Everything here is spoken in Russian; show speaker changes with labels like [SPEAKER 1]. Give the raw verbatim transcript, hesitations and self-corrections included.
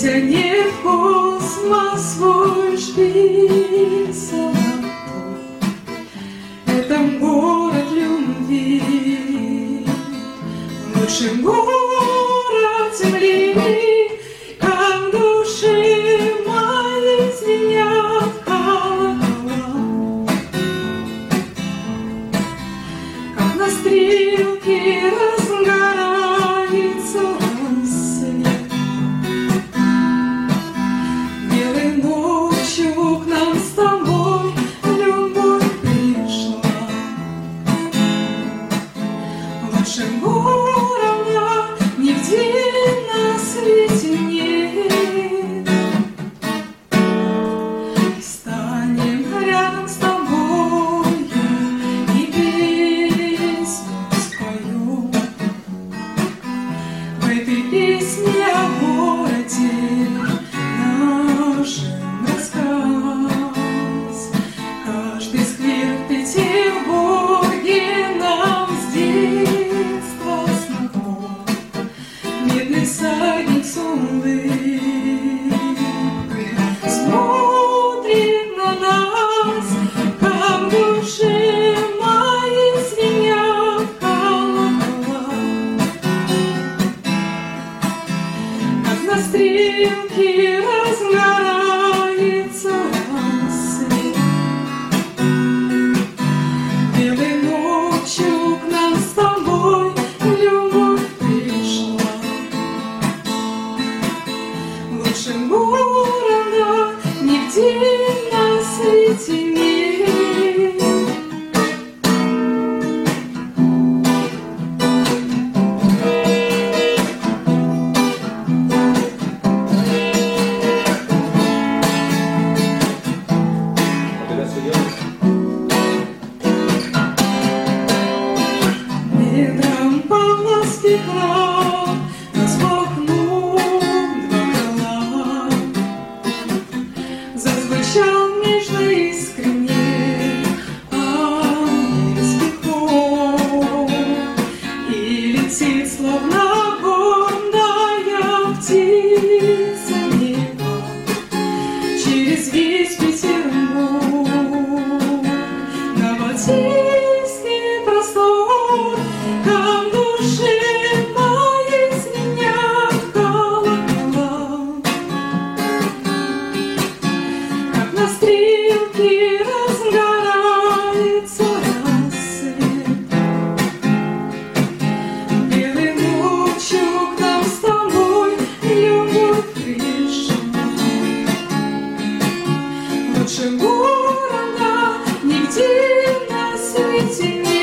[SPEAKER 1] Тянет в космос свой шпиль золотой. Это город любви, лучший город земли, как души моей звенят колокола, как на стрелке разгорается рассвет. Белой ночью к нам с тобой любовь пришла. Лучше города нигде на свете нет. Станем рядом с тобой и песню спою. В этой песне о городе нашим рассказ. Каждый сквер в Петербурге нам с детства знаком. Медный всадник с улыбкой смотрит на нас, как в душе моей звенят колокола, как на стрелке разгорается рассвет. Белой ночью к нам с тобой любовь пришла. Лучше города нигде на свете нет. Ветром павловских лап распахнул два крыла, зазвучал нежно искренне ангельский хор, и летит, словно гордая птица неба, через весь Петербург на Балтийский простор, как в душе моей звенят колокола, как на стрелке разгорается рассвет. Белой ночью к нам с тобой любовь пришла. Лучше города нигде на свете нет.